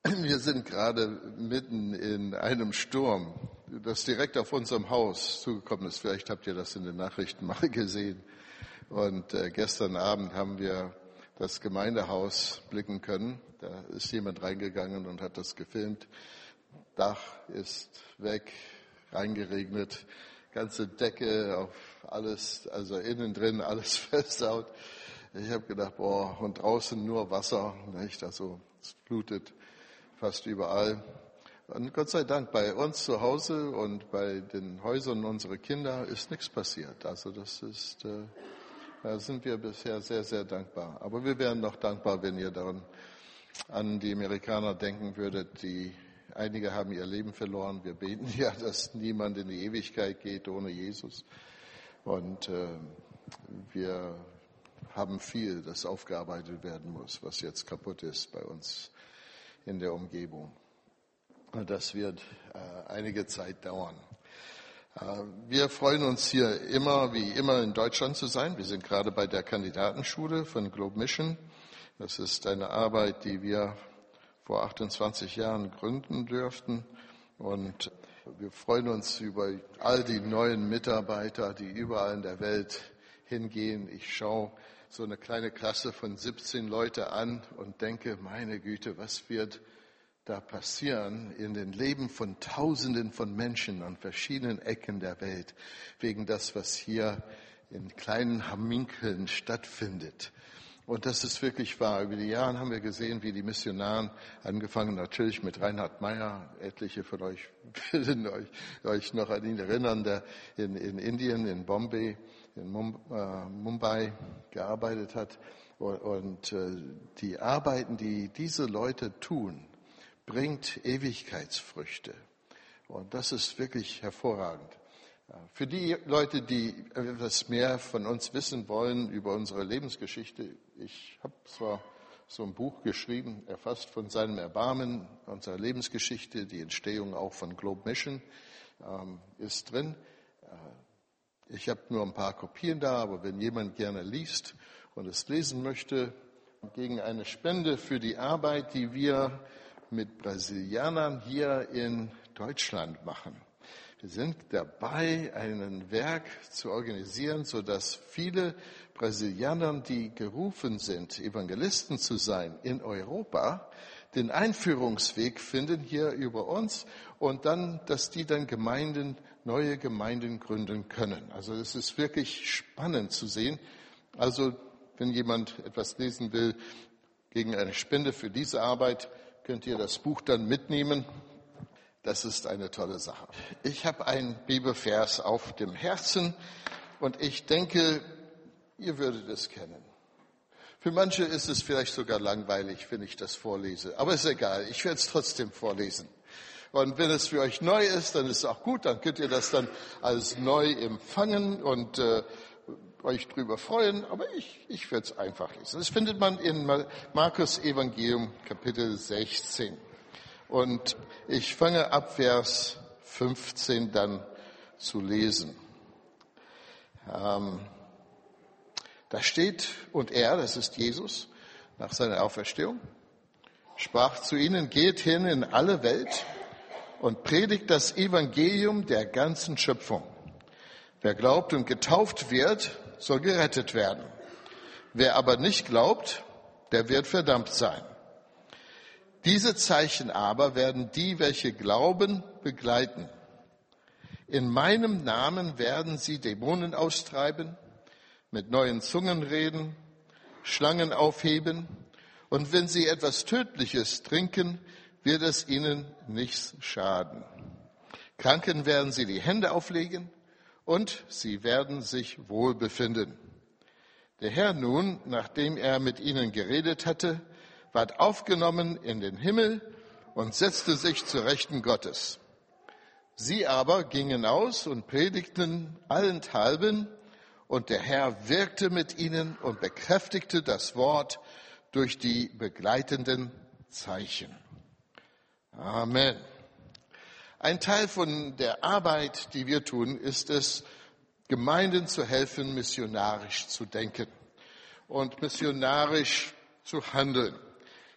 Wir sind gerade mitten in einem Sturm, das direkt auf unserem Haus zugekommen ist. Vielleicht habt ihr das in den Nachrichten mal gesehen. Und gestern Abend haben wir das Gemeindehaus blicken können. Da ist jemand reingegangen und hat das gefilmt. Dach ist weg, reingeregnet, ganze Decke auf alles, also innen drin alles versaut. Ich habe gedacht, boah, und draußen nur Wasser, nicht? Also es flutet fast überall. Und Gott sei Dank, bei uns zu Hause und bei den Häusern unserer Kinder ist nichts passiert. Also da sind wir bisher sehr, sehr dankbar. Aber wir wären noch dankbar, wenn ihr daran an die Amerikaner denken würdet, einige haben ihr Leben verloren. Wir beten ja, dass niemand in die Ewigkeit geht ohne Jesus. Und wir haben viel, das aufgearbeitet werden muss, was jetzt kaputt ist bei uns in der Umgebung. Und das wird einige Zeit dauern. Wir freuen uns hier wie immer in Deutschland zu sein. Wir sind gerade bei der Kandidatenschule von Globe Mission. Das ist eine Arbeit, die wir vor 28 Jahren gründen dürften. Und wir freuen uns über all die neuen Mitarbeiter, die überall in der Welt hingehen. Ich schaue so eine kleine Klasse von 17 Leute an und denke, meine Güte, was wird da passieren in den Leben von Tausenden von Menschen an verschiedenen Ecken der Welt, wegen das, was hier in kleinen Haminkeln stattfindet. Und das ist wirklich wahr. Über die Jahre haben wir gesehen, wie die Missionaren, angefangen natürlich mit Reinhard Meyer, etliche von euch werden euch noch an ihn erinnern, der in Indien, in Bombay, in Mumbai gearbeitet hat. Und die Arbeiten, die diese Leute tun, bringt Ewigkeitsfrüchte. Und das ist wirklich hervorragend. Für die Leute, die etwas mehr von uns wissen wollen über unsere Lebensgeschichte, ich habe zwar so ein Buch geschrieben, erfasst von seinem Erbarmen, unserer Lebensgeschichte, die Entstehung auch von Globe Mission ist drin. Ich habe nur ein paar Kopien da, aber wenn jemand gerne liest und es lesen möchte, gegen eine Spende für die Arbeit, die wir mit Brasilianern hier in Deutschland machen. Wir sind dabei, ein Werk zu organisieren, sodass viele Brasilianer, die gerufen sind, Evangelisten zu sein in Europa, den Einführungsweg finden hier über uns und dann, dass die dann neue Gemeinden gründen können. Also es ist wirklich spannend zu sehen. Also wenn jemand etwas lesen will gegen eine Spende für diese Arbeit, könnt ihr das Buch dann mitnehmen. Das ist eine tolle Sache. Ich habe einen Bibelvers auf dem Herzen und ich denke, ihr würdet es kennen. Für manche ist es vielleicht sogar langweilig, wenn ich das vorlese. Aber ist egal, ich werde es trotzdem vorlesen. Und wenn es für euch neu ist, dann ist es auch gut, dann könnt ihr das dann als neu empfangen und euch drüber freuen. Aber ich werde es einfach lesen. Das findet man in Markus Evangelium Kapitel 16. Und ich fange ab Vers 15 dann zu lesen. Da steht, und er, das ist Jesus, nach seiner Auferstehung, sprach zu ihnen, geht hin in alle Welt und predigt das Evangelium der ganzen Schöpfung. Wer glaubt und getauft wird, soll gerettet werden. Wer aber nicht glaubt, der wird verdammt sein. Diese Zeichen aber werden die, welche glauben, begleiten. In meinem Namen werden sie Dämonen austreiben, mit neuen Zungen reden, Schlangen aufheben, und wenn sie etwas Tödliches trinken, wird es ihnen nichts schaden. Kranken werden sie die Hände auflegen, und sie werden sich wohl befinden. Der Herr nun, nachdem er mit ihnen geredet hatte, ward aufgenommen in den Himmel und setzte sich zur Rechten Gottes. Sie aber gingen aus und predigten allenthalben, und der Herr wirkte mit ihnen und bekräftigte das Wort durch die begleitenden Zeichen. Amen. Ein Teil von der Arbeit, die wir tun, ist es, Gemeinden zu helfen, missionarisch zu denken und missionarisch zu handeln.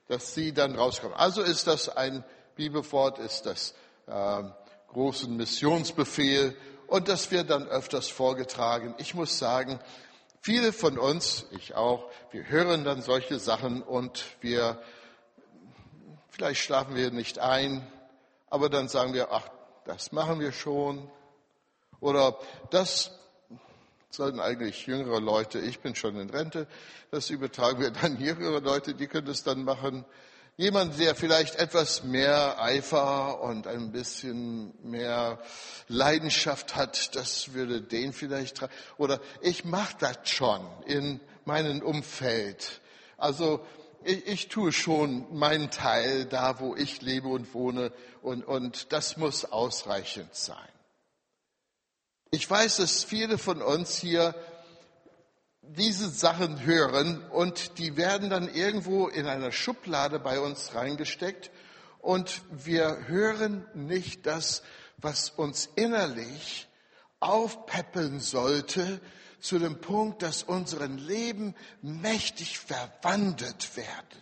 dass sie dann rauskommen. Also ist das ein Bibelwort, ist das großen Missionsbefehl und das wird dann öfters vorgetragen. Ich muss sagen, viele von uns, ich auch, wir hören dann solche Sachen und vielleicht schlafen wir nicht ein, aber dann sagen wir, ach, das machen wir schon. Oder das sollten eigentlich jüngere Leute, ich bin schon in Rente, das übertragen wir dann jüngere Leute, die können das dann machen. Jemand, der vielleicht etwas mehr Eifer und ein bisschen mehr Leidenschaft hat, das würde den vielleicht tragen. Oder ich mache das schon in meinem Umfeld. Also ich tue schon meinen Teil da, wo ich lebe und wohne und das muss ausreichend sein. Ich weiß, dass viele von uns hier diese Sachen hören und die werden dann irgendwo in einer Schublade bei uns reingesteckt und wir hören nicht das, was uns innerlich aufpäppeln sollte, zu dem Punkt, dass unser Leben mächtig verwandelt werden.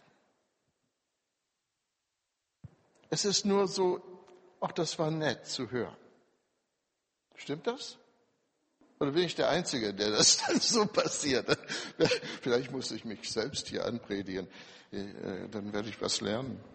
Es ist nur so, ach, das war nett zu hören. Stimmt das? Oder bin ich der Einzige, der das dann so passiert? Vielleicht muss ich mich selbst hier anpredigen. Dann werde ich was lernen.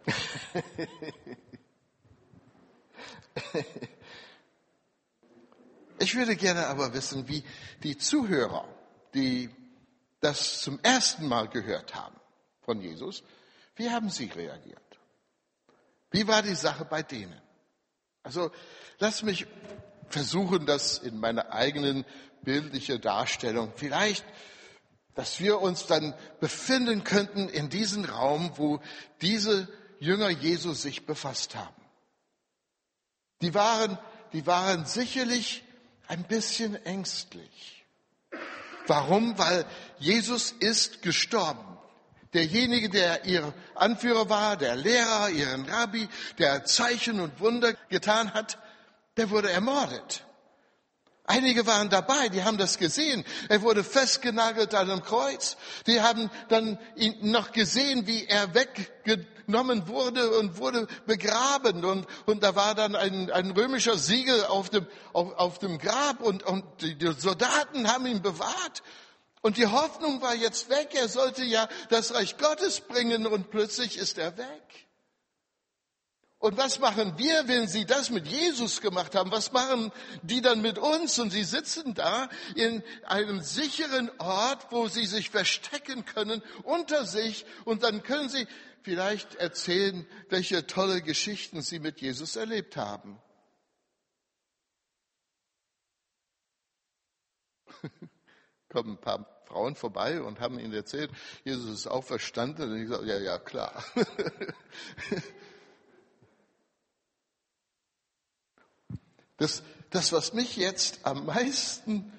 Ich würde gerne aber wissen, wie die Zuhörer, die das zum ersten Mal gehört haben von Jesus, wie haben sie reagiert? Wie war die Sache bei denen? Also lass mich versuchen, das in meiner eigenen bildlichen Darstellung, vielleicht, dass wir uns dann befinden könnten in diesem Raum, wo diese Jünger Jesus sich befasst haben. Die waren sicherlich ein bisschen ängstlich. Warum? Weil Jesus ist gestorben. Derjenige, der ihr Anführer war, der Lehrer, ihren Rabbi, der Zeichen und Wunder getan hat, der wurde ermordet. Einige waren dabei, die haben das gesehen. Er wurde festgenagelt an einem Kreuz. Die haben dann ihn noch gesehen, wie er weggenommen wurde und wurde begraben. Und da war dann ein römischer Siegel auf dem Grab und die Soldaten haben ihn bewahrt. Und die Hoffnung war jetzt weg. Er sollte ja das Reich Gottes bringen und plötzlich ist er weg. Und was machen wir, wenn sie das mit Jesus gemacht haben? Was machen die dann mit uns? Und sie sitzen da in einem sicheren Ort, wo sie sich verstecken können unter sich. Und dann können sie vielleicht erzählen, welche tolle Geschichten sie mit Jesus erlebt haben. Kommen ein paar Frauen vorbei und haben ihnen erzählt, Jesus ist auferstanden. Und ich sage, ja, klar. Das, was mich jetzt am meisten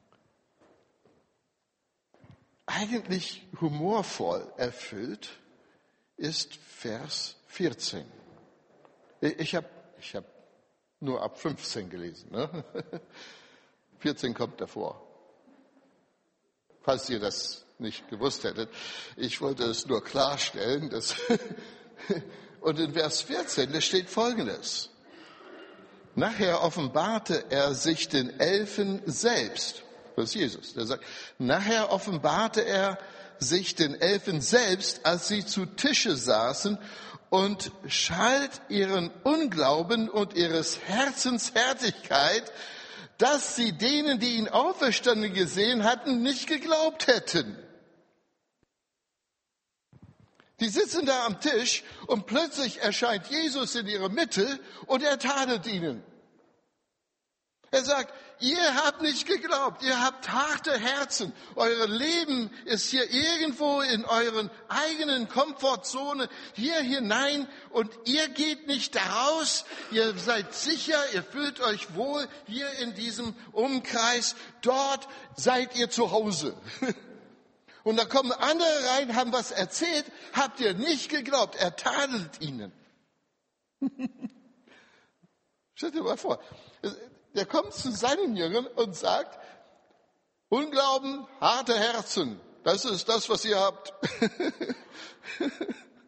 eigentlich humorvoll erfüllt, ist Vers 14. Ich hab nur ab 15 gelesen. Ne? 14 kommt davor. Falls ihr das nicht gewusst hättet. Ich wollte es nur klarstellen. Und in Vers 14, da steht Folgendes. Nachher offenbarte er sich den Elfen selbst. Das ist Jesus, der sagt, nachher offenbarte er sich den Elfen selbst, als sie zu Tische saßen und schalt ihren Unglauben und ihres Herzens Härtigkeit, dass sie denen, die ihn auferstanden gesehen hatten, nicht geglaubt hätten. Die sitzen da am Tisch und plötzlich erscheint Jesus in ihrer Mitte und er tadelt ihnen. Er sagt, ihr habt nicht geglaubt, ihr habt harte Herzen. Euer Leben ist hier irgendwo in euren eigenen Komfortzone hier hinein und ihr geht nicht daraus. Ihr seid sicher, ihr fühlt euch wohl hier in diesem Umkreis. Dort seid ihr zu Hause. Und da kommen andere rein, haben was erzählt, habt ihr nicht geglaubt. Er tadelt ihnen. Stellt dir mal vor, der kommt zu seinen Jüngern und sagt, Unglauben, harte Herzen, das ist das, was ihr habt.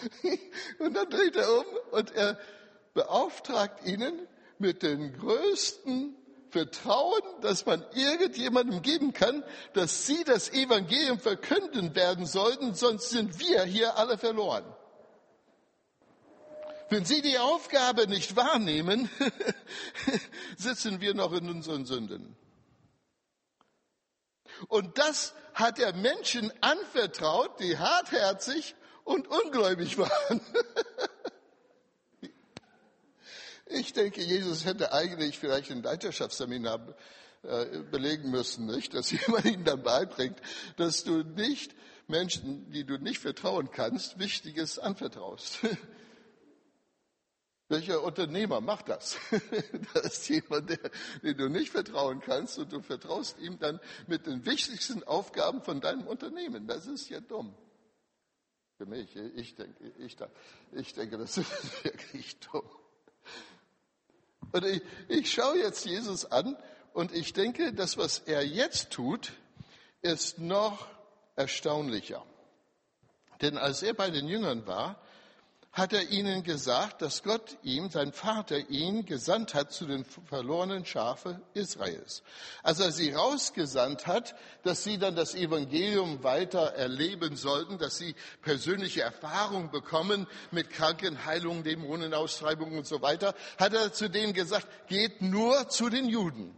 Und dann dreht er um und er beauftragt ihnen mit dem größten Vertrauen, das man irgendjemandem geben kann, dass sie das Evangelium verkünden werden sollten, sonst sind wir hier alle verloren. Wenn sie die Aufgabe nicht wahrnehmen, sitzen wir noch in unseren Sünden. Und das hat er Menschen anvertraut, die hartherzig und ungläubig waren. Ich denke, Jesus hätte eigentlich vielleicht ein Leiterschaftsseminar belegen müssen, nicht? Dass jemand ihnen dann beibringt, dass du nicht Menschen, die du nicht vertrauen kannst, Wichtiges anvertraust. Welcher Unternehmer macht das? Das ist jemand, den du nicht vertrauen kannst und du vertraust ihm dann mit den wichtigsten Aufgaben von deinem Unternehmen. Das ist ja dumm. Für mich, ich denke, das ist wirklich dumm. Und ich schaue jetzt Jesus an und ich denke, das, was er jetzt tut, ist noch erstaunlicher. Denn als er bei den Jüngern war, hat er ihnen gesagt, dass Gott ihm, sein Vater, ihn gesandt hat zu den verlorenen Schafe Israels. Als er sie rausgesandt hat, dass sie dann das Evangelium weiter erleben sollten, dass sie persönliche Erfahrung bekommen mit Krankenheilung, Dämonenaustreibung und so weiter, hat er zu denen gesagt, geht nur zu den Juden.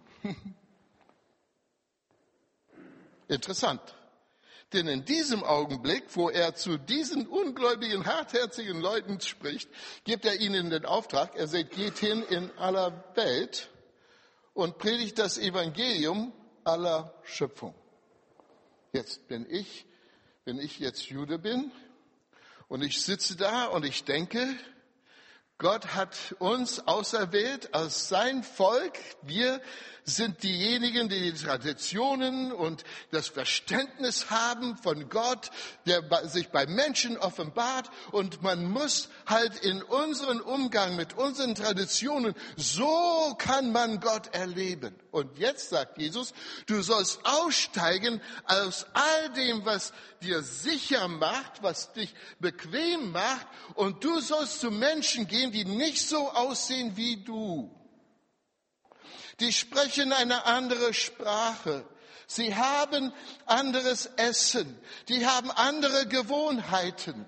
Interessant. Denn in diesem Augenblick, wo er zu diesen ungläubigen, hartherzigen Leuten spricht, gibt er ihnen den Auftrag, er sagt, geht hin in aller Welt und predigt das Evangelium aller Schöpfung. Jetzt wenn ich jetzt Jude bin und ich sitze da und ich denke, Gott hat uns auserwählt als sein Volk. Wir sind diejenigen, die die Traditionen und das Verständnis haben von Gott, der sich bei Menschen offenbart. Und man muss halt in unseren Umgang mit unseren Traditionen, so kann man Gott erleben. Und jetzt sagt Jesus, du sollst aussteigen aus all dem, was dir sicher macht, was dich bequem macht. Und du sollst zu Menschen gehen, die nicht so aussehen wie du. Die sprechen eine andere Sprache. Sie haben anderes Essen. Die haben andere Gewohnheiten.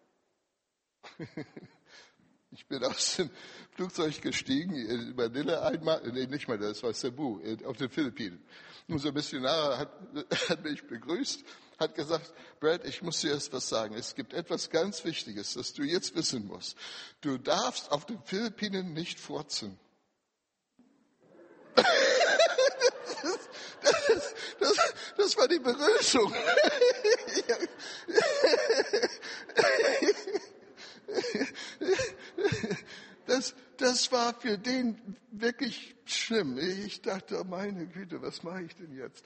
Ich bin aus dem Flugzeug gestiegen in Manila einmal, nee, nicht mal, das war Cebu, auf den Philippinen. Unser Missionar hat mich begrüßt, hat gesagt, Brad, ich muss dir erst was sagen. Es gibt etwas ganz Wichtiges, das du jetzt wissen musst. Du darfst auf den Philippinen nicht furzen. Das war die Begrüßung. Das war für den wirklich schlimm. Ich dachte, oh meine Güte, was mache ich denn jetzt?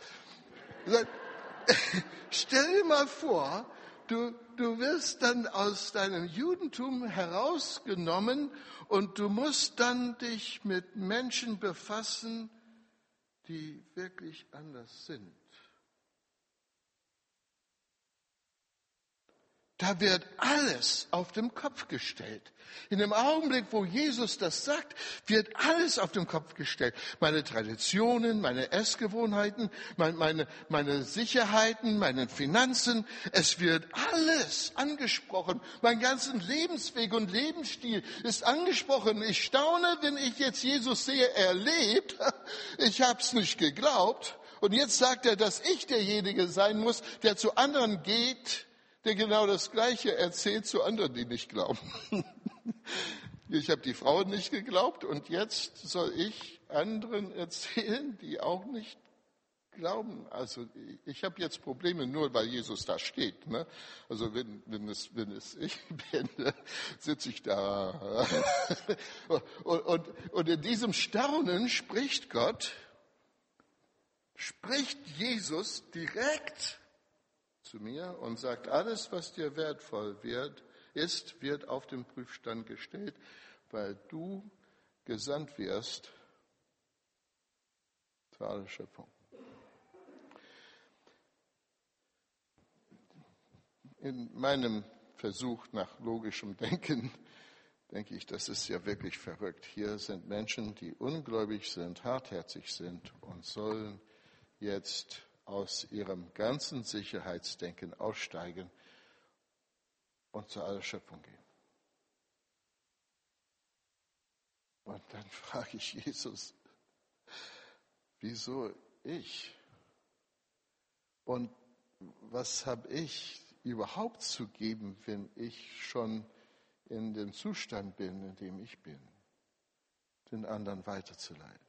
Stell dir mal vor, du wirst dann aus deinem Judentum herausgenommen und du musst dann dich mit Menschen befassen, die wirklich anders sind. Da wird alles auf den Kopf gestellt. In dem Augenblick, wo Jesus das sagt, wird alles auf den Kopf gestellt. Meine Traditionen, meine Essgewohnheiten, meine Sicherheiten, meine Finanzen. Es wird alles angesprochen. Mein ganzen Lebensweg und Lebensstil ist angesprochen. Ich staune, wenn ich jetzt Jesus sehe, er lebt. Ich hab's nicht geglaubt. Und jetzt sagt er, dass ich derjenige sein muss, der zu anderen geht, der genau das Gleiche erzählt zu anderen, die nicht glauben. Ich habe die Frauen nicht geglaubt und jetzt soll ich anderen erzählen, die auch nicht glauben. Also ich habe jetzt Probleme nur, weil Jesus da steht. Ne? Also wenn es ich bin, sitze ich da. Und in diesem Staunen spricht Jesus direkt zu mir und sagt, alles, was dir wertvoll wird auf den Prüfstand gestellt, weil du gesandt wirst zur aller Schöpfung. In meinem versucht nach logischem Denken, denke ich, das ist ja wirklich verrückt. Hier sind Menschen, die ungläubig sind, hartherzig sind und sollen jetzt aus ihrem ganzen Sicherheitsdenken aussteigen und zu aller Schöpfung gehen. Und dann frage ich Jesus, wieso ich? Und was habe ich überhaupt zu geben, wenn ich schon in dem Zustand bin, in dem ich bin, den anderen weiterzuleiten?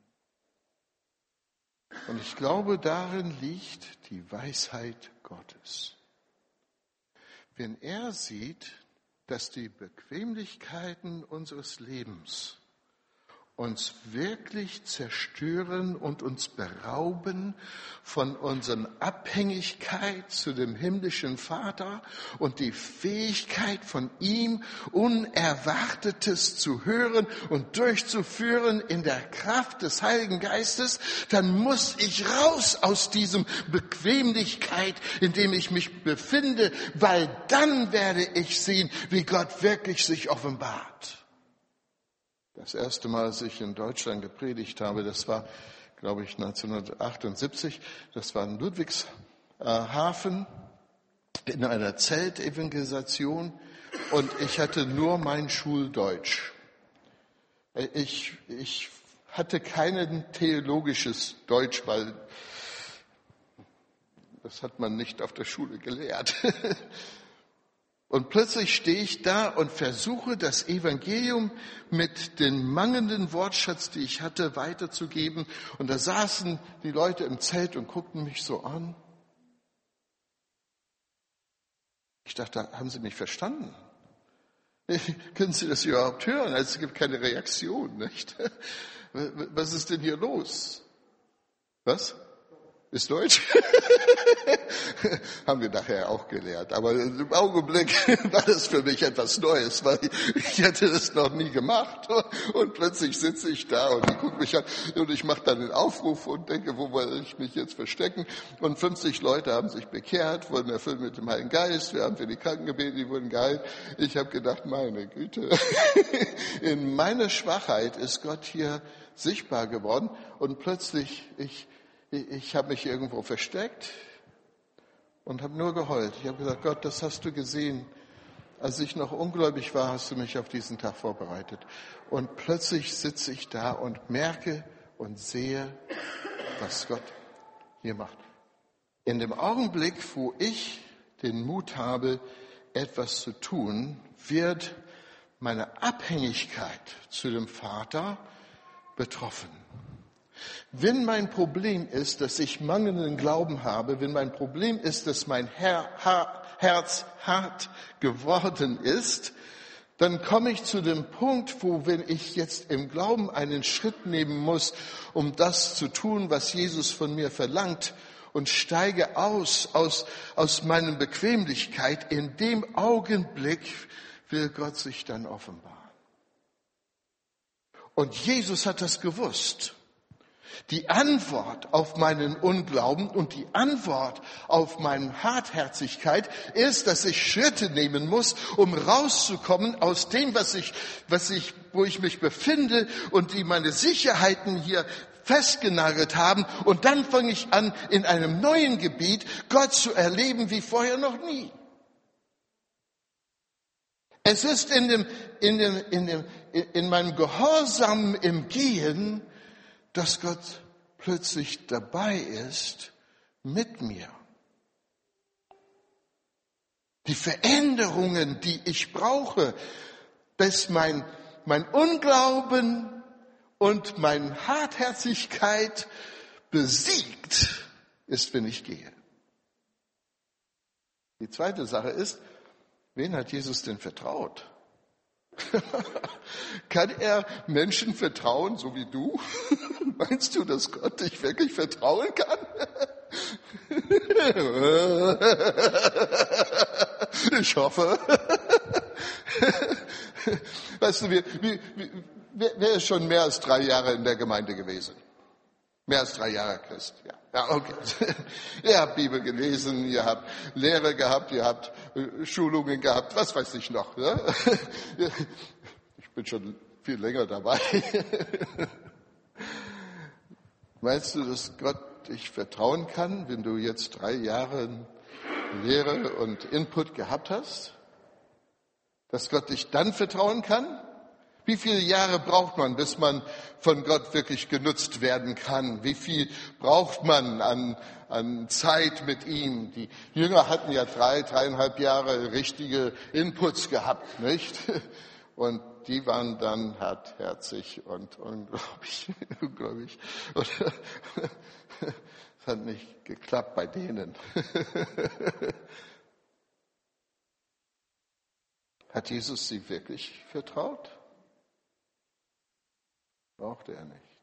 Und ich glaube, darin liegt die Weisheit Gottes. Wenn er sieht, dass die Bequemlichkeiten unseres Lebens uns wirklich zerstören und uns berauben von unserer Abhängigkeit zu dem himmlischen Vater und die Fähigkeit von ihm, Unerwartetes zu hören und durchzuführen in der Kraft des Heiligen Geistes, dann muss ich raus aus diesem Bequemlichkeit, in dem ich mich befinde, weil dann werde ich sehen, wie Gott wirklich sich offenbart. Das erste Mal, als ich in Deutschland gepredigt habe, das war, glaube ich, 1978. Das war in Ludwigshafen in einer Zeltevangelisation und ich hatte nur mein Schuldeutsch. Ich hatte kein theologisches Deutsch, weil das hat man nicht auf der Schule gelehrt. Und plötzlich stehe ich da und versuche, das Evangelium mit dem mangelnden Wortschatz, die ich hatte, weiterzugeben. Und da saßen die Leute im Zelt und guckten mich so an. Ich dachte, haben Sie mich verstanden? Können Sie das überhaupt hören? Also es gibt keine Reaktion, nicht? Was ist denn hier los? Was? Ist Deutsch? Haben wir nachher auch gelernt. Aber im Augenblick war das für mich etwas Neues, weil ich hatte das noch nie gemacht. Und plötzlich sitze ich da und die gucken mich an und ich mache dann den Aufruf und denke, wo will ich mich jetzt verstecken? Und 50 Leute haben sich bekehrt, wurden erfüllt mit dem Heiligen Geist. Wir haben für die Kranken gebetet, die wurden geheilt. Ich habe gedacht, meine Güte, in meiner Schwachheit ist Gott hier sichtbar geworden und plötzlich, ich habe mich irgendwo versteckt und habe nur geheult. Ich habe gesagt, Gott, das hast du gesehen. Als ich noch ungläubig war, hast du mich auf diesen Tag vorbereitet. Und plötzlich sitze ich da und merke und sehe, was Gott hier macht. In dem Augenblick, wo ich den Mut habe, etwas zu tun, wird meine Abhängigkeit zu dem Vater betroffen. Wenn mein Problem ist, dass ich mangelnden Glauben habe, wenn mein Problem ist, dass mein Herz hart geworden ist, dann komme ich zu dem Punkt, wo, wenn ich jetzt im Glauben einen Schritt nehmen muss, um das zu tun, was Jesus von mir verlangt, und steige aus meiner Bequemlichkeit, in dem Augenblick will Gott sich dann offenbaren. Und Jesus hat das gewusst. Die Antwort auf meinen Unglauben und die Antwort auf meine Hartherzigkeit ist, dass ich Schritte nehmen muss, um rauszukommen aus dem, wo ich mich befinde und die meine Sicherheiten hier festgenagelt haben. Und dann fange ich an, in einem neuen Gebiet Gott zu erleben wie vorher noch nie. Es ist in meinem Gehorsam im Gehen, dass Gott plötzlich dabei ist mit mir. Die Veränderungen, die ich brauche, dass mein Unglauben und meine Hartherzigkeit besiegt ist, wenn ich gehe. Die zweite Sache ist, wen hat Jesus denn vertraut? Kann er Menschen vertrauen, so wie du? Meinst du, dass Gott dich wirklich vertrauen kann? Ich hoffe. Weißt du, wer ist schon mehr als 3 Jahre in der Gemeinde gewesen? Mehr als 3 Jahre Christ, ja. Ja, okay. Ihr habt Bibel gelesen, ihr habt Lehre gehabt, ihr habt Schulungen gehabt, was weiß ich noch. Ne? Ich bin schon viel länger dabei. Meinst du, dass Gott dich vertrauen kann, wenn du jetzt 3 Jahre Lehre und Input gehabt hast? Dass Gott dich dann vertrauen kann? Wie viele Jahre braucht man, bis man von Gott wirklich genutzt werden kann? Wie viel braucht man an Zeit mit ihm? Die Jünger hatten ja 3,5 Jahre richtige Inputs gehabt, nicht? Und die waren dann hartherzig und ungläubig. Und es hat nicht geklappt bei denen. Hat Jesus sie wirklich vertraut? Brauchte er nicht.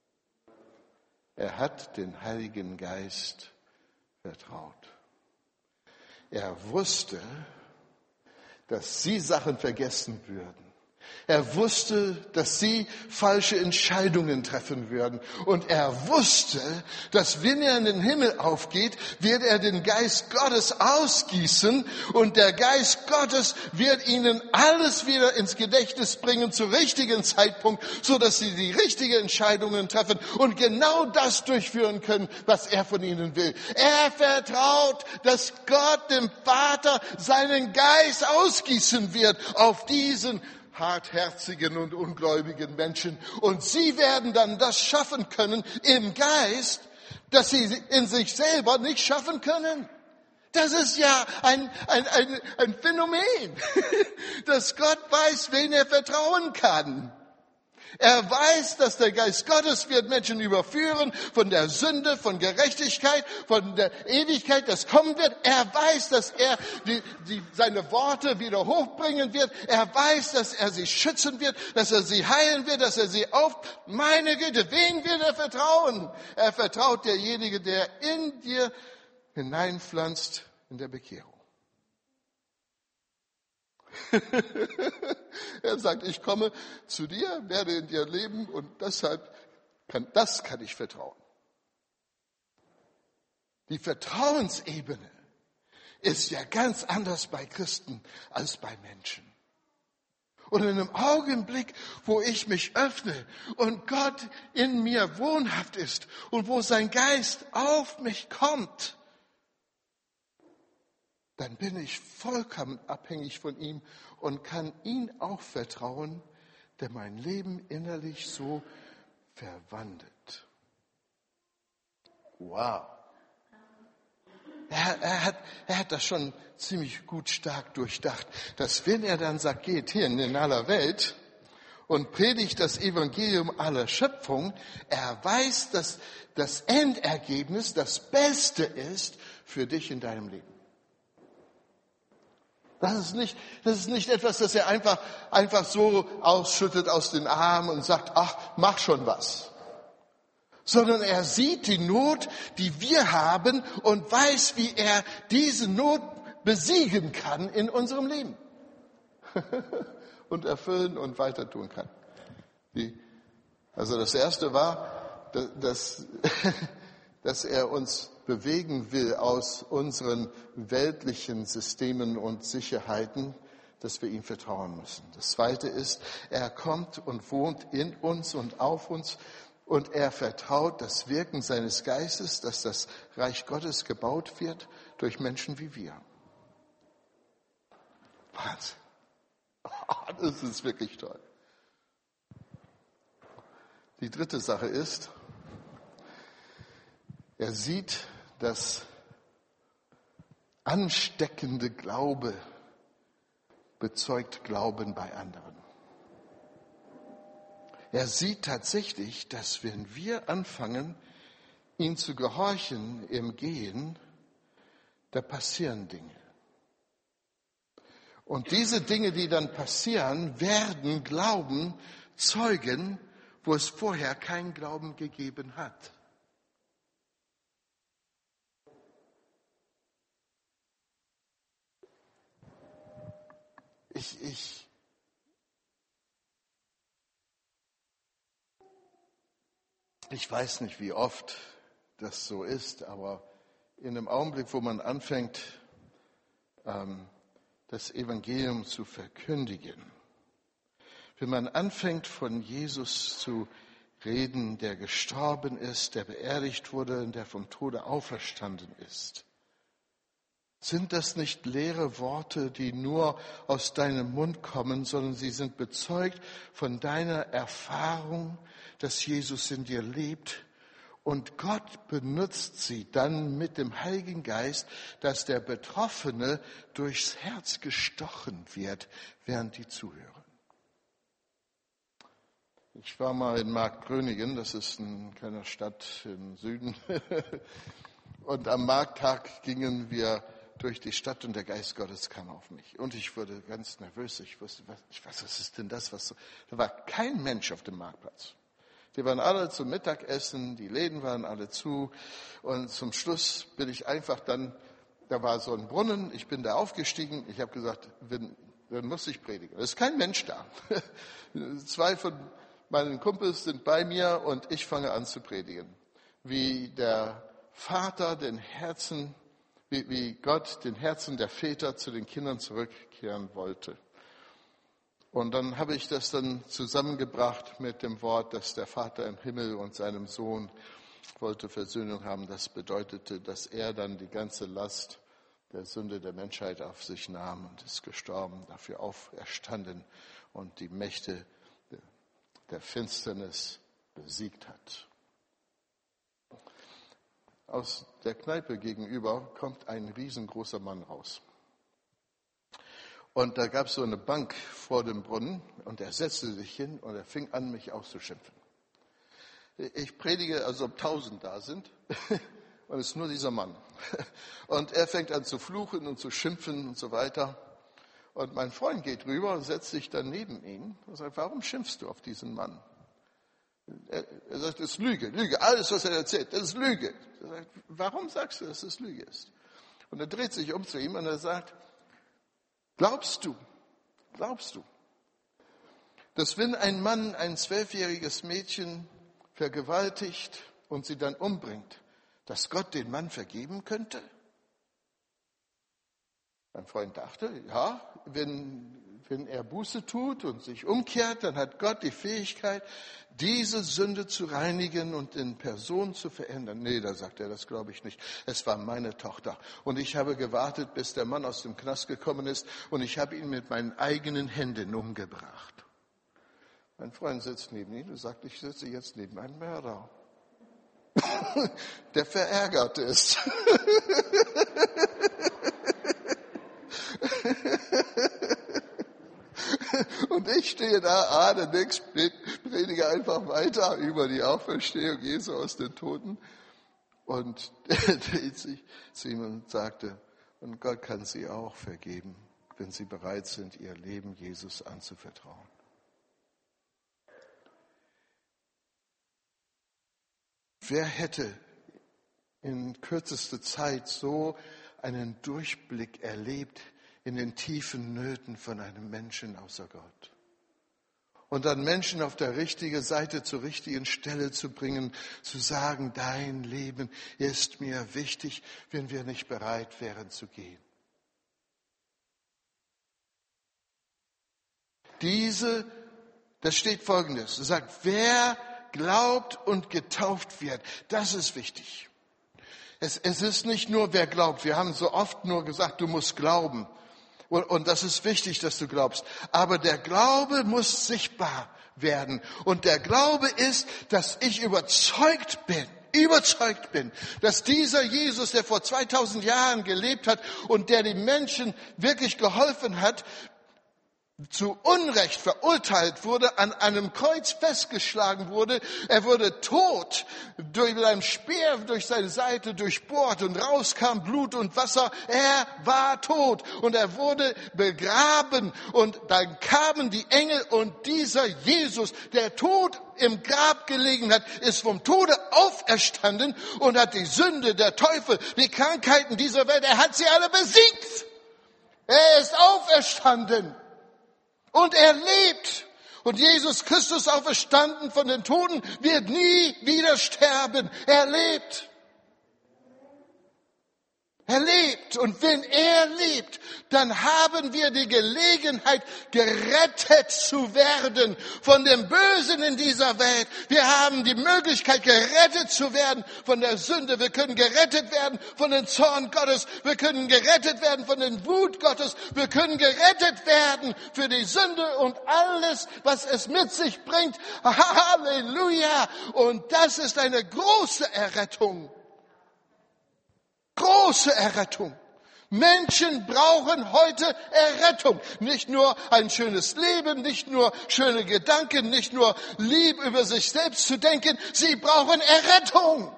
Er hat den Heiligen Geist vertraut. Er wusste, dass sie Sachen vergessen würden. Er wusste, dass sie falsche Entscheidungen treffen würden. Und er wusste, dass wenn er in den Himmel aufgeht, wird er den Geist Gottes ausgießen und der Geist Gottes wird ihnen alles wieder ins Gedächtnis bringen zum richtigen Zeitpunkt, so dass sie die richtigen Entscheidungen treffen und genau das durchführen können, was er von ihnen will. Er vertraut, dass Gott dem Vater seinen Geist ausgießen wird auf diesen hartherzigen und ungläubigen Menschen. Und sie werden dann das schaffen können im Geist, das sie in sich selber nicht schaffen können. Das ist ja ein Phänomen, dass Gott weiß, wen er vertrauen kann. Er weiß, dass der Geist Gottes wird Menschen überführen von der Sünde, von Gerechtigkeit, von der Ewigkeit, das kommen wird. Er weiß, dass er seine Worte wieder hochbringen wird. Er weiß, dass er sie schützen wird, dass er sie heilen wird, dass er sie meine Güte, wen wird er vertrauen? Er vertraut derjenige, der in dir hineinpflanzt in der Bekehrung. Er sagt, ich komme zu dir, werde in dir leben und deshalb kann ich vertrauen. Die Vertrauensebene ist ja ganz anders bei Christen als bei Menschen. Und in einem Augenblick, wo ich mich öffne und Gott in mir wohnhaft ist und wo sein Geist auf mich kommt, dann bin ich vollkommen abhängig von ihm und kann ihm auch vertrauen, der mein Leben innerlich so verwandelt. Wow. Er hat das schon ziemlich gut stark durchdacht, dass wenn er dann sagt, geht hin in aller Welt und predigt das Evangelium aller Schöpfung, er weiß, dass das Endergebnis das Beste ist für dich in deinem Leben. Das ist nicht etwas, das er einfach so ausschüttet aus den Armen und sagt, ach, mach schon was. Sondern er sieht die Not, die wir haben und weiß, wie er diese Not besiegen kann in unserem Leben. Und erfüllen und weiter tun kann. Also das erste war, dass er uns bewegen will aus unseren weltlichen Systemen und Sicherheiten, dass wir ihm vertrauen müssen. Das zweite ist, er kommt und wohnt in uns und auf uns und er vertraut das Wirken seines Geistes, dass das Reich Gottes gebaut wird durch Menschen wie wir. Wahnsinn. Das ist wirklich toll. Die dritte Sache ist, er sieht, dass ansteckende Glaube bezeugt Glauben bei anderen. Er sieht tatsächlich, dass wenn wir anfangen, ihm zu gehorchen im Gehen, da passieren Dinge. Und diese Dinge, die dann passieren, werden Glauben zeugen, wo es vorher keinen Glauben gegeben hat. Ich weiß nicht, wie oft das so ist, aber in dem Augenblick, wo man anfängt, das Evangelium zu verkündigen, wenn man anfängt, von Jesus zu reden, der gestorben ist, der beerdigt wurde und der vom Tode auferstanden ist, sind das nicht leere Worte, die nur aus deinem Mund kommen, sondern sie sind bezeugt von deiner Erfahrung, dass Jesus in dir lebt. Und Gott benutzt sie dann mit dem Heiligen Geist, dass der Betroffene durchs Herz gestochen wird, während die zuhören. Ich war mal in Markgröningen, das ist eine kleine Stadt im Süden. Und am Markttag gingen wir durch die Stadt und der Geist Gottes kam auf mich. Und ich wurde ganz nervös. Ich wusste, was ist denn das? Da war kein Mensch auf dem Marktplatz. Die waren alle zum Mittagessen, die Läden waren alle zu. Und zum Schluss bin ich einfach dann, da war so ein Brunnen, ich bin da aufgestiegen. Ich habe gesagt, dann muss ich predigen. Es ist kein Mensch da. 2 von meinen Kumpels sind bei mir und ich fange an zu predigen. Wie der Vater wie Gott den Herzen der Väter zu den Kindern zurückkehren wollte. Und dann habe ich das dann zusammengebracht mit dem Wort, dass der Vater im Himmel und seinem Sohn wollte Versöhnung haben. Das bedeutete, dass er dann die ganze Last der Sünde der Menschheit auf sich nahm und ist gestorben, dafür auferstanden und die Mächte der Finsternis besiegt hat. Aus der Kneipe gegenüber kommt ein riesengroßer Mann raus. Und da gab es so eine Bank vor dem Brunnen und er setzte sich hin und er fing an, mich auszuschimpfen. Ich predige, als ob 1000 da sind und es ist nur dieser Mann. Und er fängt an zu fluchen und zu schimpfen und so weiter. Und mein Freund geht rüber und setzt sich dann neben ihn und sagt, warum schimpfst du auf diesen Mann? Er sagt, das ist Lüge, alles, was er erzählt, das ist Lüge. Er sagt, warum sagst du, dass es Lüge ist? Und er dreht sich um zu ihm und er sagt, glaubst du, dass wenn ein Mann ein 12-jähriges Mädchen vergewaltigt und sie dann umbringt, dass Gott den Mann vergeben könnte? Mein Freund dachte, ja, wenn er Buße tut und sich umkehrt, dann hat Gott die Fähigkeit, diese Sünde zu reinigen und in Person zu verändern. Nee, da sagt er, das glaube ich nicht. Es war meine Tochter. Und ich habe gewartet, bis der Mann aus dem Knast gekommen ist und ich habe ihn mit meinen eigenen Händen umgebracht. Mein Freund sitzt neben ihm und sagt, ich sitze jetzt neben einem Mörder. Der verärgert ist. Und ich stehe da, ahne nichts, predige einfach weiter über die Auferstehung Jesu aus den Toten. Und er dreht sich zu ihm und sagte, und Gott kann sie auch vergeben, wenn sie bereit sind, ihr Leben Jesus anzuvertrauen. Wer hätte in kürzester Zeit so einen Durchblick erlebt in den tiefen Nöten von einem Menschen außer Gott? Und dann Menschen auf der richtigen Seite zur richtigen Stelle zu bringen, zu sagen, dein Leben ist mir wichtig, wenn wir nicht bereit wären zu gehen. Das steht Folgendes, es sagt, wer glaubt und getauft wird, das ist wichtig. Es ist nicht nur, wer glaubt. Wir haben so oft nur gesagt, du musst glauben. Und das ist wichtig, dass du glaubst. Aber der Glaube muss sichtbar werden. Und der Glaube ist, dass ich überzeugt bin, dass dieser Jesus, der vor 2000 Jahren gelebt hat und der den Menschen wirklich geholfen hat, zu Unrecht verurteilt wurde, an einem Kreuz festgeschlagen wurde. Er wurde tot, durch einen Speer durch seine Seite durchbohrt und rauskam Blut und Wasser. Er war tot und er wurde begraben und dann kamen die Engel und dieser Jesus, der tot im Grab gelegen hat, ist vom Tode auferstanden und hat die Sünde, der Teufel, die Krankheiten dieser Welt, er hat sie alle besiegt. Er ist auferstanden. Und er lebt. Und Jesus Christus, auferstanden von den Toten, wird nie wieder sterben. Er lebt. Er lebt. Und wenn er lebt, dann haben wir die Gelegenheit, gerettet zu werden von dem Bösen in dieser Welt. Wir haben die Möglichkeit, gerettet zu werden von der Sünde. Wir können gerettet werden von dem Zorn Gottes. Wir können gerettet werden von der Wut Gottes. Wir können gerettet werden für die Sünde und alles, was es mit sich bringt. Halleluja! Und das ist eine große Errettung. Große Errettung. Menschen brauchen heute Errettung. Nicht nur ein schönes Leben, nicht nur schöne Gedanken, nicht nur lieb über sich selbst zu denken. Sie brauchen Errettung.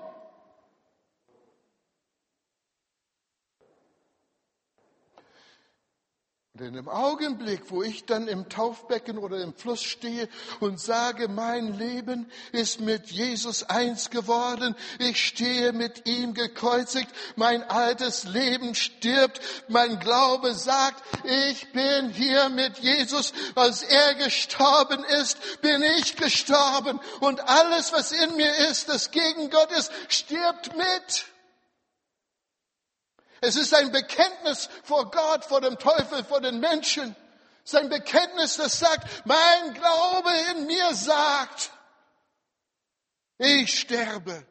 Und in dem Augenblick, wo ich dann im Taufbecken oder im Fluss stehe und sage, mein Leben ist mit Jesus eins geworden, ich stehe mit ihm gekreuzigt, mein altes Leben stirbt, mein Glaube sagt, ich bin hier mit Jesus, als er gestorben ist, bin ich gestorben und alles, was in mir ist, das gegen Gott ist, stirbt mit. Es ist ein Bekenntnis vor Gott, vor dem Teufel, vor den Menschen. Es ist ein Bekenntnis, das sagt, mein Glaube in mir sagt, ich sterbe.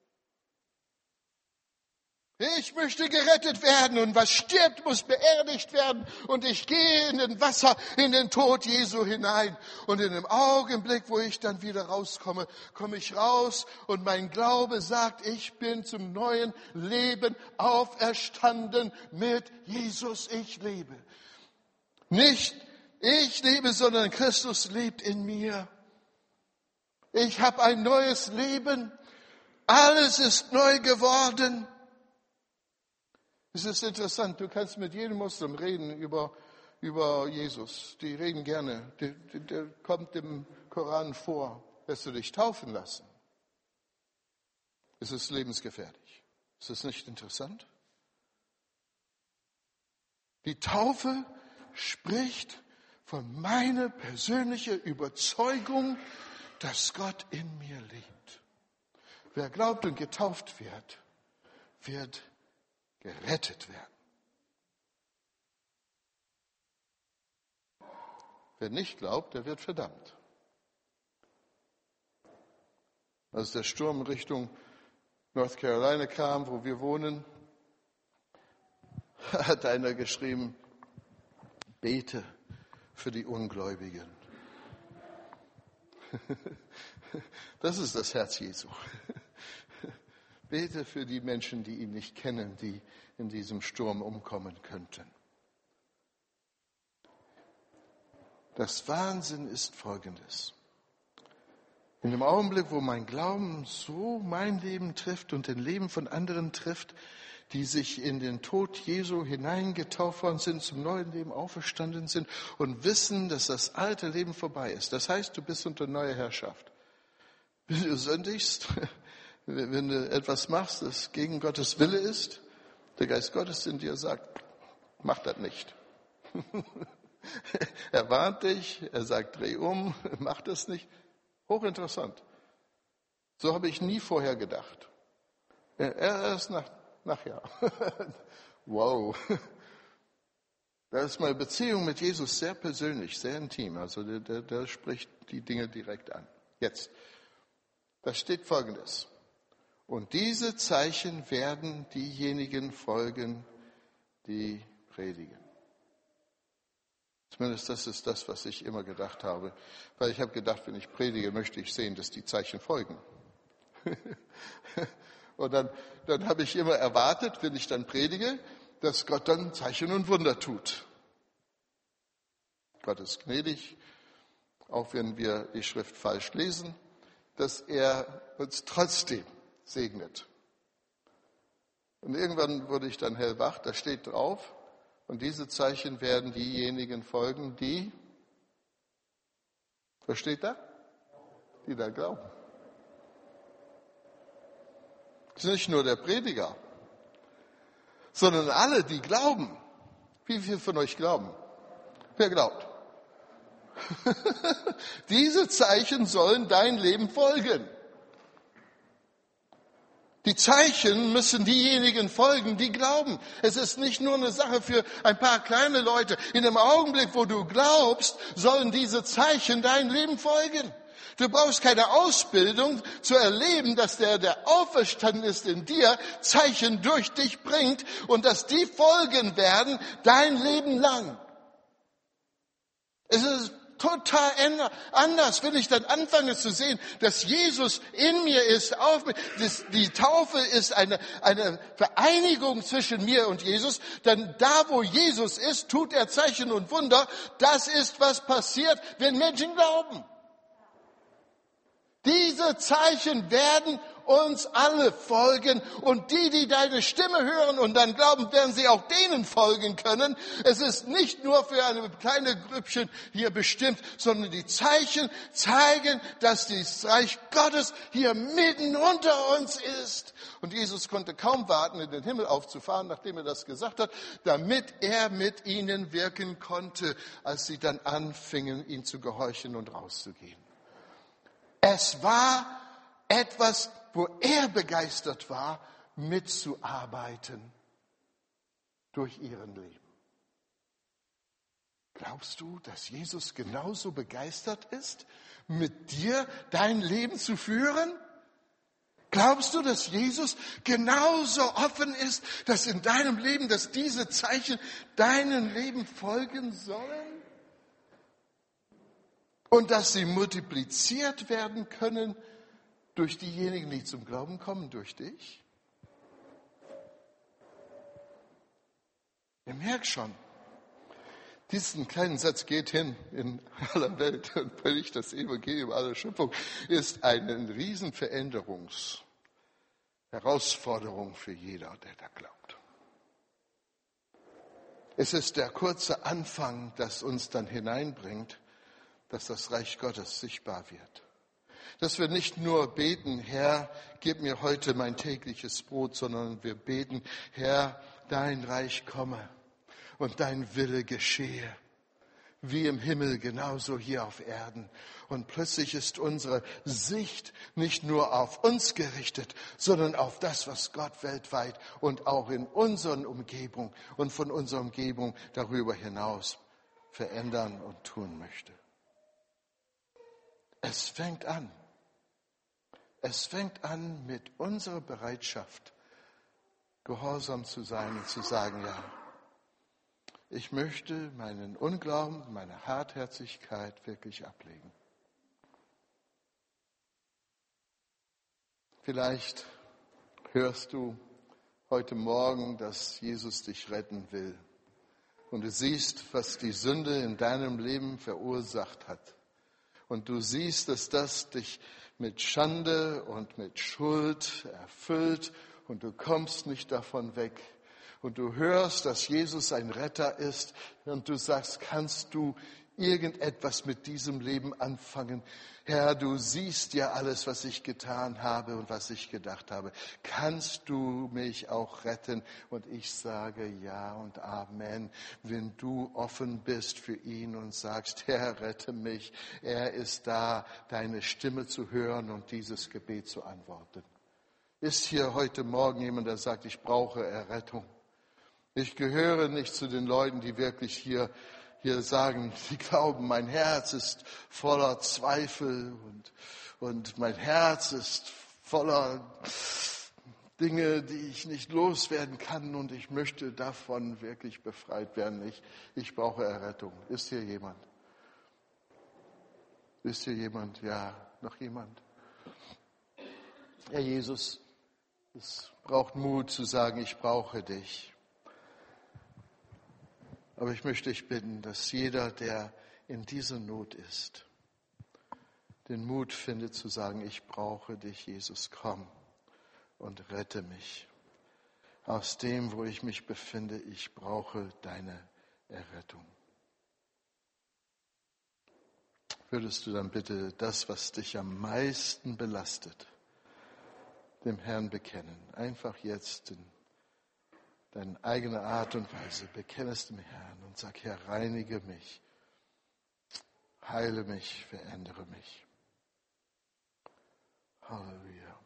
Ich möchte gerettet werden und was stirbt, muss beerdigt werden und ich gehe in den Wasser, in den Tod Jesu hinein. Und in dem Augenblick, wo ich dann wieder rauskomme, komme ich raus und mein Glaube sagt, ich bin zum neuen Leben auferstanden mit Jesus. Ich lebe. Nicht ich lebe, sondern Christus lebt in mir. Ich habe ein neues Leben. Alles ist neu geworden. Es ist interessant, du kannst mit jedem Muslim reden über Jesus. Die reden gerne. Der kommt im Koran vor. Lässt du dich taufen lassen? Es ist lebensgefährlich. Ist das nicht interessant? Die Taufe spricht von meiner persönlichen Überzeugung, dass Gott in mir lebt. Wer glaubt und getauft wird, wird gerettet werden. Wer nicht glaubt, der wird verdammt. Als der Sturm Richtung North Carolina kam, wo wir wohnen, hat einer geschrieben, bete für die Ungläubigen. Das ist das Herz Jesu. Bete für die Menschen, die ihn nicht kennen, die in diesem Sturm umkommen könnten. Das Wahnsinn ist Folgendes. In dem Augenblick, wo mein Glauben so mein Leben trifft und den Leben von anderen trifft, die sich in den Tod Jesu hineingetauft worden sind, zum neuen Leben auferstanden sind und wissen, dass das alte Leben vorbei ist. Das heißt, du bist unter neuer Herrschaft. Wenn du sündigst, wenn du etwas machst, das gegen Gottes Wille ist, der Geist Gottes in dir sagt, mach das nicht. Er warnt dich, er sagt, dreh um, mach das nicht. Hochinteressant. So habe ich nie vorher gedacht. Erst nachher. Wow. Da ist meine Beziehung mit Jesus sehr persönlich, sehr intim. Also der spricht die Dinge direkt an. Jetzt, da steht Folgendes. Und diese Zeichen werden diejenigen folgen, die predigen. Zumindest das ist das, was ich immer gedacht habe. Weil ich habe gedacht, wenn ich predige, möchte ich sehen, dass die Zeichen folgen. Und dann habe ich immer erwartet, wenn ich dann predige, dass Gott dann Zeichen und Wunder tut. Gott ist gnädig, auch wenn wir die Schrift falsch lesen, dass er uns trotzdem segnet. Und irgendwann wurde ich dann hellwach, da steht drauf, und diese Zeichen werden diejenigen folgen, die, was steht da? Die da glauben. Das ist nicht nur der Prediger, sondern alle, die glauben. Wie viele von euch glauben? Wer glaubt? Diese Zeichen sollen dein Leben folgen. Die Zeichen müssen diejenigen folgen, die glauben. Es ist nicht nur eine Sache für ein paar kleine Leute. In dem Augenblick, wo du glaubst, sollen diese Zeichen dein Leben folgen. Du brauchst keine Ausbildung zu erleben, dass der auferstanden ist in dir, Zeichen durch dich bringt und dass die folgen werden dein Leben lang. Es ist total anders, wenn ich dann anfange zu sehen, dass Jesus in mir ist, auf mir. Die Taufe ist eine Vereinigung zwischen mir und Jesus, denn da, wo Jesus ist, tut er Zeichen und Wunder. Das ist, was passiert, wenn Menschen glauben. Diese Zeichen werden uns alle folgen und die deine Stimme hören und dann glauben, werden sie auch denen folgen können. Es ist nicht nur für eine kleine Grüppchen hier bestimmt, sondern die Zeichen zeigen, dass das Reich Gottes hier mitten unter uns ist. Und Jesus konnte kaum warten, in den Himmel aufzufahren, nachdem er das gesagt hat, damit er mit ihnen wirken konnte, als sie dann anfingen, ihm zu gehorchen und rauszugehen. Es war etwas, wo er begeistert war, mitzuarbeiten durch ihren Leben. Glaubst du, dass Jesus genauso begeistert ist, mit dir dein Leben zu führen? Glaubst du, dass Jesus genauso offen ist, dass in deinem Leben, dass diese Zeichen deinem Leben folgen sollen? Und dass sie multipliziert werden können durch diejenigen, die zum Glauben kommen, durch dich? Ihr merkt schon, diesen kleinen Satz geht hin in aller Welt und predigt das Evangelium aller Schöpfung, ist eine riesen Herausforderung für jeder, der da glaubt. Es ist der kurze Anfang, das uns dann hineinbringt, dass das Reich Gottes sichtbar wird. Dass wir nicht nur beten, Herr, gib mir heute mein tägliches Brot, sondern wir beten, Herr, dein Reich komme und dein Wille geschehe, wie im Himmel, genauso hier auf Erden. Und plötzlich ist unsere Sicht nicht nur auf uns gerichtet, sondern auf das, was Gott weltweit und auch in unseren Umgebung und von unserer Umgebung darüber hinaus verändern und tun möchte. Es fängt an. Es fängt an mit unserer Bereitschaft, gehorsam zu sein und zu sagen, ja, ich möchte meinen Unglauben, meine Hartherzigkeit wirklich ablegen. Vielleicht hörst du heute Morgen, dass Jesus dich retten will. Und du siehst, was die Sünde in deinem Leben verursacht hat. Und du siehst, dass das dich mit Schande und mit Schuld erfüllt und du kommst nicht davon weg. Und du hörst, dass Jesus ein Retter ist und du sagst, kannst du irgendetwas mit diesem Leben anfangen? Herr, du siehst ja alles, was ich getan habe und was ich gedacht habe. Kannst du mich auch retten? Und ich sage ja und Amen. Wenn du offen bist für ihn und sagst, Herr, rette mich. Er ist da, deine Stimme zu hören und dieses Gebet zu antworten. Ist hier heute Morgen jemand, der sagt, ich brauche Errettung? Ich gehöre nicht zu den Leuten, die wirklich hier sagen, sie glauben, mein Herz ist voller Zweifel und mein Herz ist voller Dinge, die ich nicht loswerden kann und ich möchte davon wirklich befreit werden. Ich brauche Errettung. Ist hier jemand? Ist hier jemand? Ja, noch jemand? Herr Jesus, es braucht Mut zu sagen, ich brauche dich. Aber ich möchte dich bitten, dass jeder, der in dieser Not ist, den Mut findet zu sagen, ich brauche dich, Jesus, komm und rette mich. Aus dem, wo ich mich befinde, ich brauche deine Errettung. Würdest du dann bitte das, was dich am meisten belastet, dem Herrn bekennen? Einfach jetzt in deine eigene Art und Weise. Bekenne es dem Herrn und sag, Herr, reinige mich. Heile mich, verändere mich. Halleluja.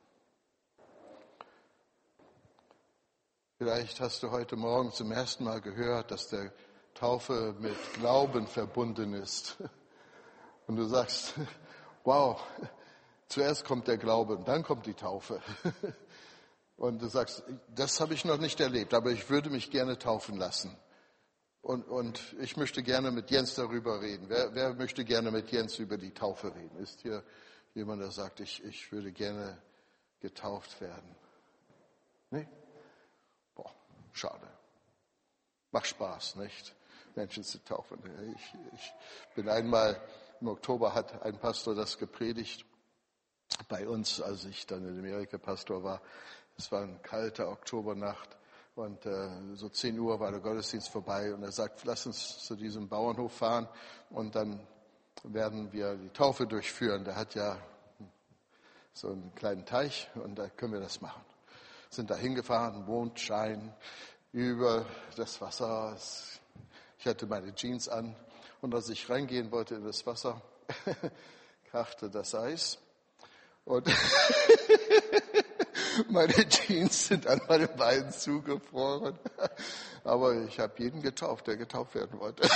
Vielleicht hast du heute Morgen zum ersten Mal gehört, dass der Taufe mit Glauben verbunden ist. Und du sagst, wow, zuerst kommt der Glaube und dann kommt die Taufe. Und du sagst, das habe ich noch nicht erlebt, aber ich würde mich gerne taufen lassen. Und ich möchte gerne mit Jens darüber reden. Wer möchte gerne mit Jens über die Taufe reden? Ist hier jemand, der sagt, ich würde gerne getauft werden? Nee? Boah, schade. Macht Spaß, nicht? Menschen zu taufen. Ich bin einmal, im Oktober hat ein Pastor das gepredigt bei uns, als ich dann in Amerika Pastor war. Es war eine kalte Oktobernacht und so 10 Uhr war der Gottesdienst vorbei und er sagt, lass uns zu diesem Bauernhof fahren und dann werden wir die Taufe durchführen. Der hat ja so einen kleinen Teich und da können wir das machen. Sind da hingefahren, Mondschein über das Wasser. Ich hatte meine Jeans an und als ich reingehen wollte in das Wasser, krachte das Eis und meine Jeans sind an meinen Beinen zugefroren. Aber ich habe jeden getauft, der getauft werden wollte.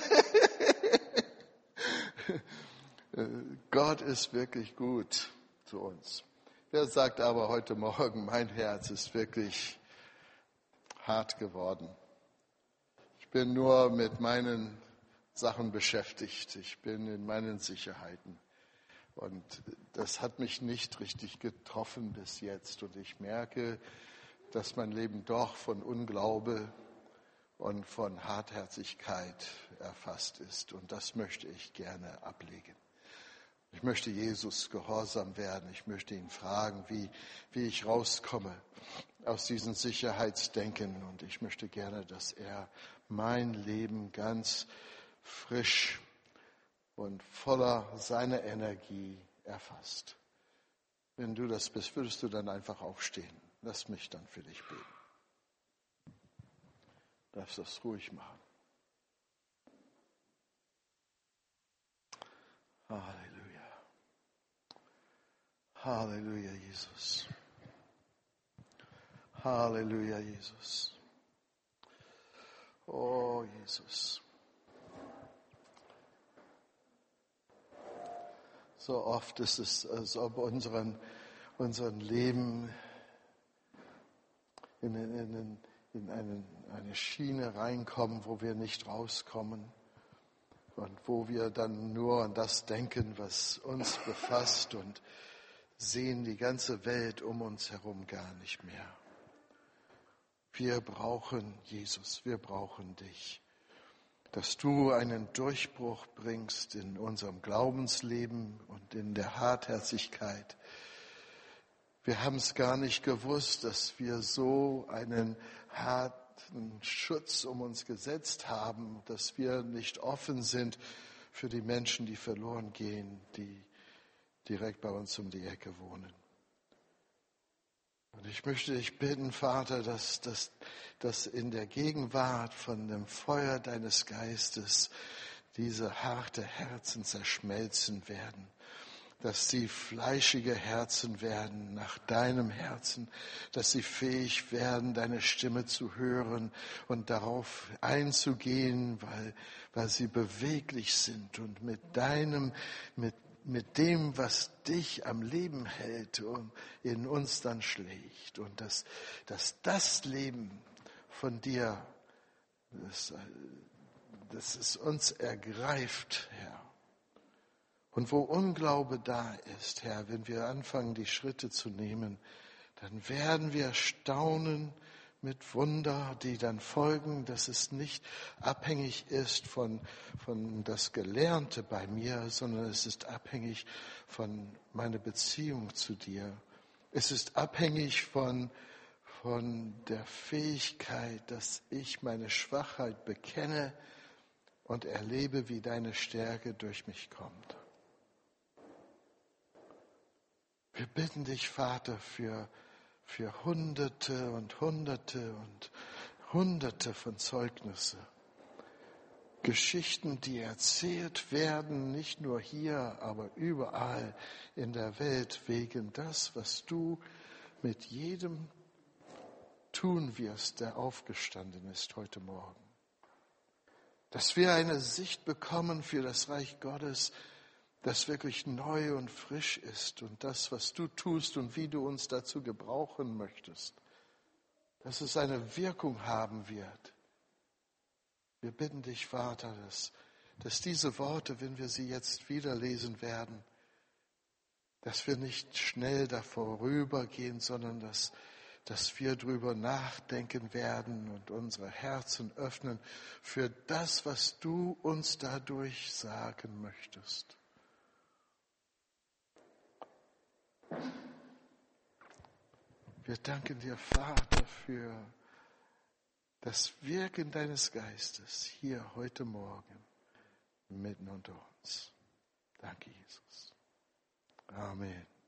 Gott ist wirklich gut zu uns. Wer sagt aber heute Morgen, mein Herz ist wirklich hart geworden. Ich bin nur mit meinen Sachen beschäftigt. Ich bin in meinen Sicherheiten. Und das hat mich nicht richtig getroffen bis jetzt. Und ich merke, dass mein Leben doch von Unglaube und von Hartherzigkeit erfasst ist. Und das möchte ich gerne ablegen. Ich möchte Jesus gehorsam werden. Ich möchte ihn fragen, wie ich rauskomme aus diesem Sicherheitsdenken. Und ich möchte gerne, dass er mein Leben ganz frisch und voller seiner Energie erfasst. Wenn du das bist, würdest du dann einfach aufstehen. Lass mich dann für dich beten. Du darfst das ruhig machen. Halleluja. Halleluja, Jesus. Halleluja, Jesus. Oh, Jesus. So oft ist es, als ob unseren Leben in eine Schiene reinkommen, wo wir nicht rauskommen und wo wir dann nur an das denken, was uns befasst und sehen die ganze Welt um uns herum gar nicht mehr. Wir brauchen Jesus, wir brauchen dich. Dass du einen Durchbruch bringst in unserem Glaubensleben und in der Hartherzigkeit. Wir haben es gar nicht gewusst, dass wir so einen harten Schutz um uns gesetzt haben, dass wir nicht offen sind für die Menschen, die verloren gehen, die direkt bei uns um die Ecke wohnen. Und ich möchte dich bitten, Vater, dass in der Gegenwart von dem Feuer deines Geistes diese harte Herzen zerschmelzen werden, dass sie fleischige Herzen werden nach deinem Herzen, dass sie fähig werden, deine Stimme zu hören und darauf einzugehen, weil sie beweglich sind und mit dem, was dich am Leben hält und in uns dann schlägt. Und dass das Leben von dir, dass es uns ergreift, Herr. Und wo Unglaube da ist, Herr, wenn wir anfangen, die Schritte zu nehmen, dann werden wir staunen mit Wunder, die dann folgen, dass es nicht abhängig ist von das Gelernte bei mir, sondern es ist abhängig von meiner Beziehung zu dir. Es ist abhängig von der Fähigkeit, dass ich meine Schwachheit bekenne und erlebe, wie deine Stärke durch mich kommt. Wir bitten dich, Vater, für Hunderte und Hunderte und Hunderte von Zeugnisse, Geschichten, die erzählt werden, nicht nur hier, aber überall in der Welt, wegen das, was du mit jedem tun wirst, der aufgestanden ist heute Morgen. Dass wir eine Sicht bekommen für das Reich Gottes, das wirklich neu und frisch ist und das, was du tust und wie du uns dazu gebrauchen möchtest, dass es eine Wirkung haben wird. Wir bitten dich, Vater, dass diese Worte, wenn wir sie jetzt wieder lesen werden, dass wir nicht schnell davor rübergehen, sondern dass wir drüber nachdenken werden und unsere Herzen öffnen für das, was du uns dadurch sagen möchtest. Wir danken dir, Vater, für das Wirken deines Geistes hier heute Morgen mitten unter uns. Danke, Jesus. Amen.